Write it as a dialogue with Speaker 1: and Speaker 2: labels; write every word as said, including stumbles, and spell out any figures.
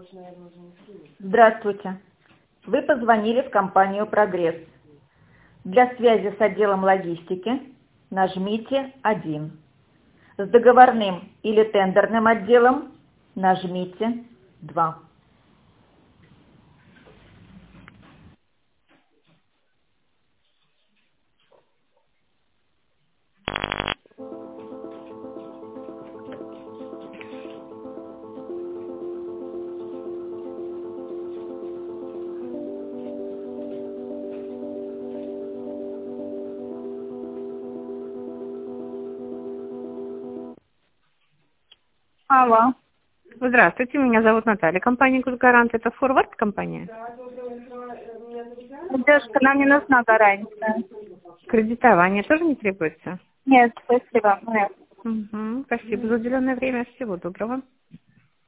Speaker 1: Здравствуйте. Вы позвонили в компанию «Прогресс». Для связи с отделом логистики нажмите один. С договорным или тендерным отделом нажмите два.
Speaker 2: Алло.
Speaker 3: Здравствуйте, меня зовут Наталья, компания «Госгарант». Это форвард компания?
Speaker 2: Девушка, нам не нужна гарантия.
Speaker 3: Кредитование тоже не требуется?
Speaker 2: Нет, спасибо. Нет.
Speaker 3: Угу, спасибо за уделенное время. Всего доброго.